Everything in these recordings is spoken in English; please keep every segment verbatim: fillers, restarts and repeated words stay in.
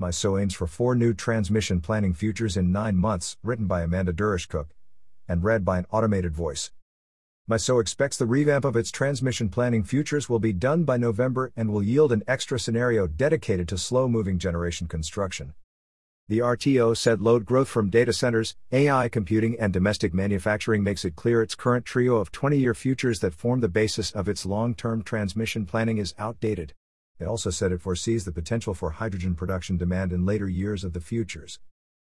MISO aims for four new transmission planning futures in nine months, written by Amanda Durish-Cook and read by an automated voice. MISO expects the revamp of its transmission planning futures will be done by November and will yield an extra scenario dedicated to slow-moving generation construction. The R T O said load growth from data centers, A I computing and domestic manufacturing makes it clear its current trio of twenty-year futures that form the basis of its long-term transmission planning is outdated. It also said it foresees the potential for hydrogen production demand in later years of the futures.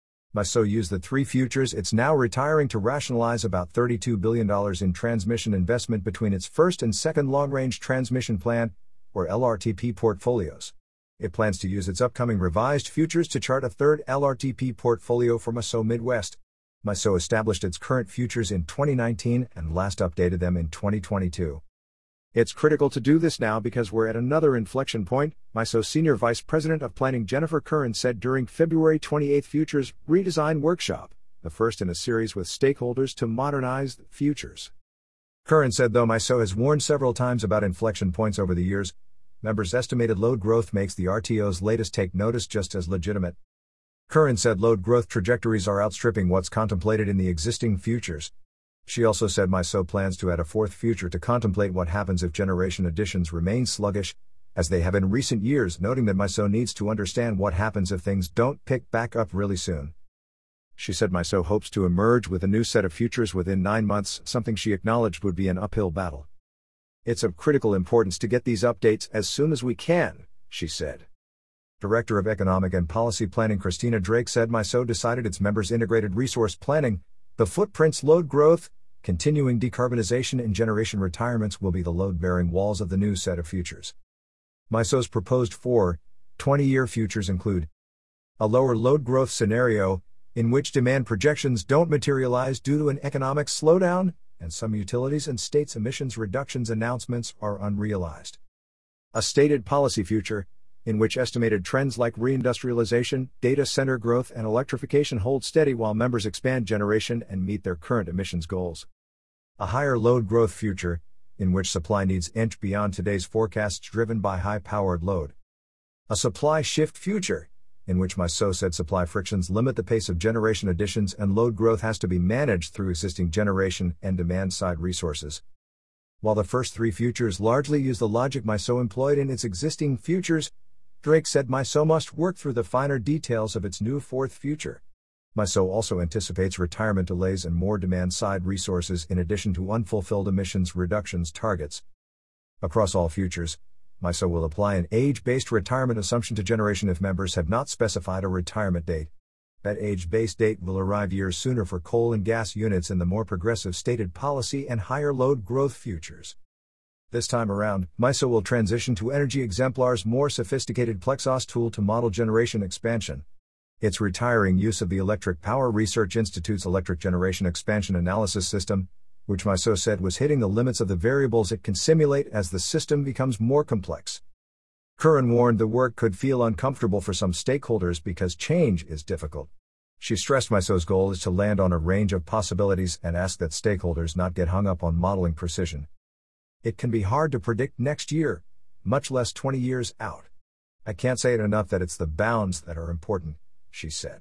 MISO used the three futures it's now retiring to rationalize about thirty-two billion dollars in transmission investment between its first and second long-range transmission plan, or L R T P portfolios. It plans to use its upcoming revised futures to chart a third L R T P portfolio for MISO Midwest. MISO established its current futures in twenty nineteen and last updated them in twenty twenty-two. It's critical to do this now because we're at another inflection point, MISO Senior Vice President of Planning Jennifer Curran said during February twenty-eighth Futures Redesign Workshop, the first in a series with stakeholders to modernize the futures. Curran said though MISO has warned several times about inflection points over the years, members' estimated load growth makes the R T O's latest take notice just as legitimate. Curran said load growth trajectories are outstripping what's contemplated in the existing futures. She also said MISO plans to add a fourth future to contemplate what happens if generation additions remain sluggish, as they have in recent years, noting that MISO needs to understand what happens if things don't pick back up really soon. She said MISO hopes to emerge with a new set of futures within nine months, something she acknowledged would be an uphill battle. It's of critical importance to get these updates as soon as we can, she said. Director of Economic and Policy Planning Christina Drake said MISO decided its members' integrated resource planning, the footprint's load growth, continuing decarbonization and generation retirements will be the load-bearing walls of the new set of futures. MISO's proposed four, twenty-year futures include a lower load growth scenario, in which demand projections don't materialize due to an economic slowdown, and some utilities and states' emissions reductions announcements are unrealized. A stated policy future, in which estimated trends like reindustrialization, data center growth and electrification hold steady while members expand generation and meet their current emissions goals. A higher load growth future, in which supply needs inch beyond today's forecasts driven by high-powered load. A supply shift future, in which MISO said supply frictions limit the pace of generation additions and load growth has to be managed through existing generation and demand-side resources. While the first three futures largely use the logic MISO employed in its existing futures, Drake said MISO must work through the finer details of its new fourth future. MISO also anticipates retirement delays and more demand-side resources in addition to unfulfilled emissions reductions targets. Across all futures, MISO will apply an age-based retirement assumption to generation if members have not specified a retirement date. That age-based date will arrive years sooner for coal and gas units in the more progressive stated policy and higher load growth futures. This time around, MISO will transition to Energy Exemplar's more sophisticated Plexos tool to model generation expansion. It's retiring use of the Electric Power Research Institute's Electric Generation Expansion Analysis System, which MISO said was hitting the limits of the variables it can simulate as the system becomes more complex. Curran warned the work could feel uncomfortable for some stakeholders because change is difficult. She stressed MISO's goal is to land on a range of possibilities and asked that stakeholders not get hung up on modeling precision. It can be hard to predict next year, much less twenty years out. I can't say it enough that it's the bounds that are important, she said.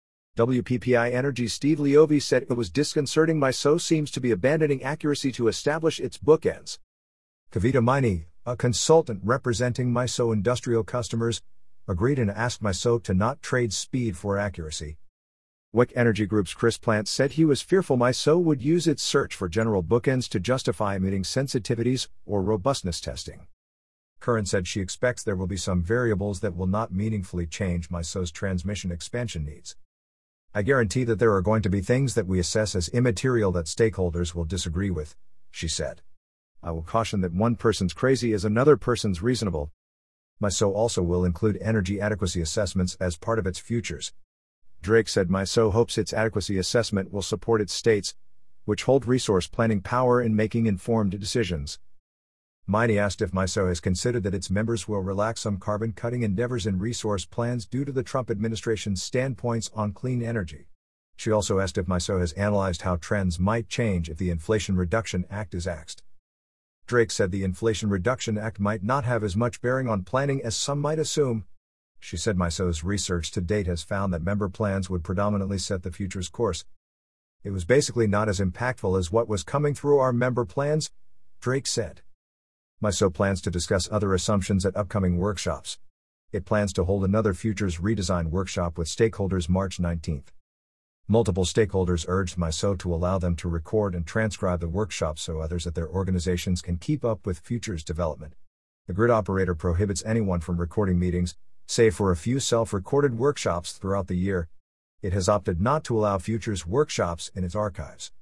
W P P I Energy's Steve Leovy said it was disconcerting MISO seems to be abandoning accuracy to establish its bookends. Kavita Maini, a consultant representing MISO industrial customers, agreed and asked MISO to not trade speed for accuracy. W E C Energy Group's Chris Plant said he was fearful MISO would use its search for general bookends to justify meeting sensitivities or robustness testing. Curran said she expects there will be some variables that will not meaningfully change MISO's transmission expansion needs. I guarantee that there are going to be things that we assess as immaterial that stakeholders will disagree with, she said. I will caution that one person's crazy is another person's reasonable. MISO also will include energy adequacy assessments as part of its futures. Drake said MISO hopes its adequacy assessment will support its states, which hold resource planning power in making informed decisions. Maini asked if MISO has considered that its members will relax some carbon-cutting endeavors in resource plans due to the Trump administration's standpoints on clean energy. She also asked if MISO has analyzed how trends might change if the Inflation Reduction Act is axed. Drake said the Inflation Reduction Act might not have as much bearing on planning as some might assume. She said MISO's research to date has found that member plans would predominantly set the future's course. It was basically not as impactful as what was coming through our member plans, Drake said. MISO plans to discuss other assumptions at upcoming workshops. It plans to hold another Futures Redesign workshop with stakeholders March nineteenth. Multiple stakeholders urged MISO to allow them to record and transcribe the workshop so others at their organizations can keep up with futures development. The grid operator prohibits anyone from recording meetings, save for a few self-recorded workshops throughout the year. It has opted not to allow futures workshops in its archives.